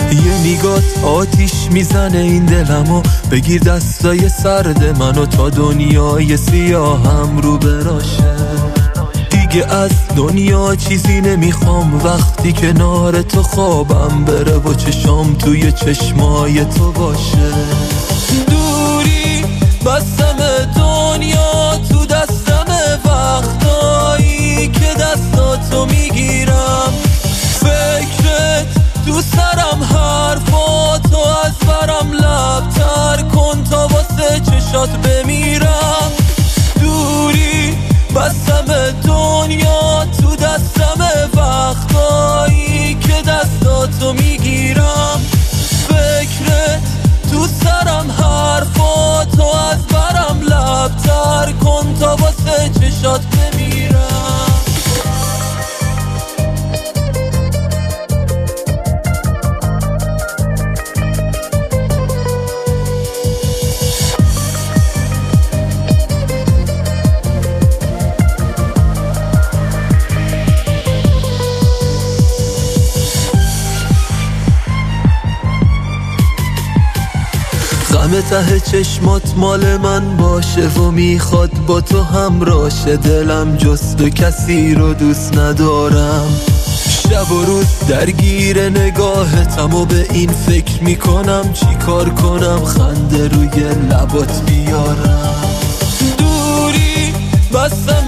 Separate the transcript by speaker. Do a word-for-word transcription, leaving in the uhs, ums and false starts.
Speaker 1: یه نگات آتیش میزنه این دلمو، بگیر دستای سرد منو تا دنیای سیاهم رو براشه. دیگه از دنیا چیزی نمیخوام وقتی کنار تو خوابم بره و چشام توی چشمای تو باشه. دوری بستم دنیا تو دستم وقتایی که دستاتو میگیرم، فکرت تو سرم حرفاتو از برم لبتر کن تا واسه چشات بمیرم. دوری بستم دنیا تو دستم وقتایی که دستاتو میگیرم، فکرت تو سرم حرفاتو از برم لبتر کن تا واسه چشات بمیرم. غم ته چشمات مال من باشه و میخواد با تو همراشه. دلم جز تو کسی رو دوست ندارم، شب و روز درگیر نگاهتم و به این فکر میکنم چی کار کنم خنده روی لبات بیارم. دوری بستم